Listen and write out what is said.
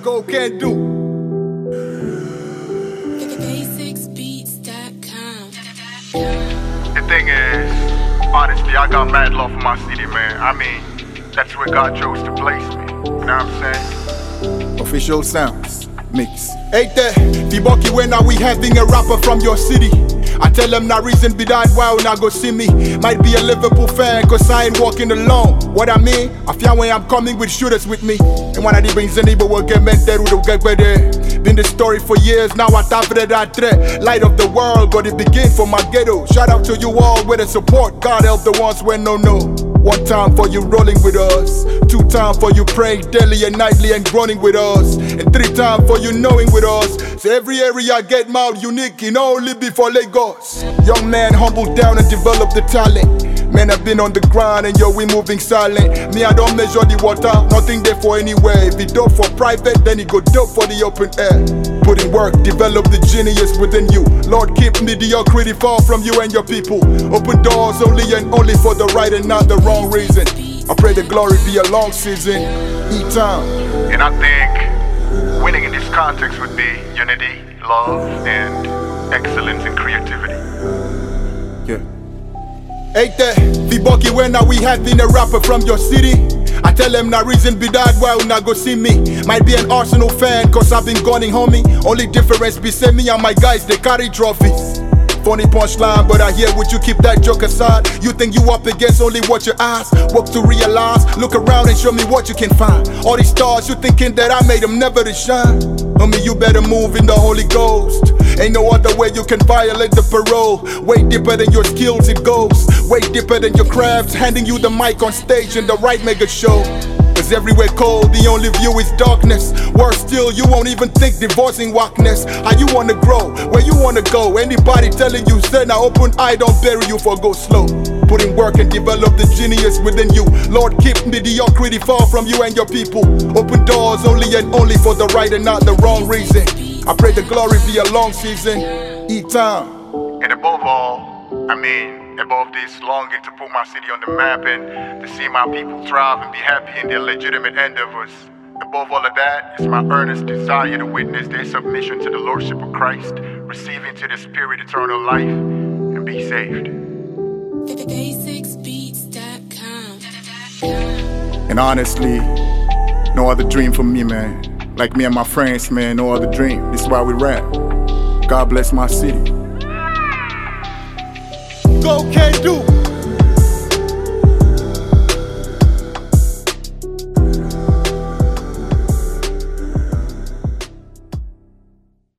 Go Can Do. The thing is, honestly, I got mad love for my city, man. I mean, that's where God chose to place me. You know what I'm saying? Official sounds mix. Ain't there? Viboki, when are we having a rapper from your city? I tell them na reason be that why now go see me. Might be a Liverpool fan, cause I ain't walking alone. What I mean? I feel when I'm coming with shooters with me. And when I did bring Zeni, but we'll get meant there with get better. Been the story for years, now I tap that threat. Light of the world, got it begin from my ghetto. Shout out to you all with the support. God help the ones when no. One time for you rolling with us, 2 times for you praying daily and nightly and groaning with us, and 3 times for you knowing with us. So every area I get mild, unique, and only before Lagos. Young man humble down and develop the talent. Man, I've been on the grind and yo, we moving silent. Me, I don't measure the water, nothing there for anywhere. If it dope for private, then it go dope for the open air. Put in work, develop the genius within you. Lord, keep mediocrity far from you and your people. Open doors only and only for the right and not the wrong reason. I pray the glory be a long season, each time. And I think winning in this context would be unity, love, and excellence in creativity. Yeah. Ain't there? Viboki, when are we having a rapper from your city? I tell them na reason be that why you not go see me. Might be an Arsenal fan, cause I've been gunning, homie. Only difference be say me and my guys, they carry trophies. Funny punchline, but I hear would you keep that joke aside? You think you up against only what your eyes work to realize? Look around and show me what you can find. All these stars, you thinking that I made them never to shine? Homie, you better move in the Holy Ghost. Ain't no other way you can violate the parole. Way deeper than your skills it goes. Way deeper than your crafts. Handing you the mic on stage in the right mega show. Cause everywhere cold, the only view is darkness. Worse still, you won't even think divorcing whackness. How you wanna grow, where you wanna go. Anybody telling you, say now open eye, don't bury you for go slow. Put in work and develop the genius within you. Lord, keep mediocrity far from you and your people. Open doors only and only for the right and not the wrong reason. I pray the glory be a long season, each time. And above all, I mean, above this longing to put my city on the map and to see my people thrive and be happy in their legitimate endeavors. Above all of that, it's my earnest desire to witness their submission to the Lordship of Christ, receive into the Spirit eternal life, and be saved. And honestly, no other dream for me, man. Like me and my friends, man, no other dream. This is why we rap. God bless my city. Go Can Do.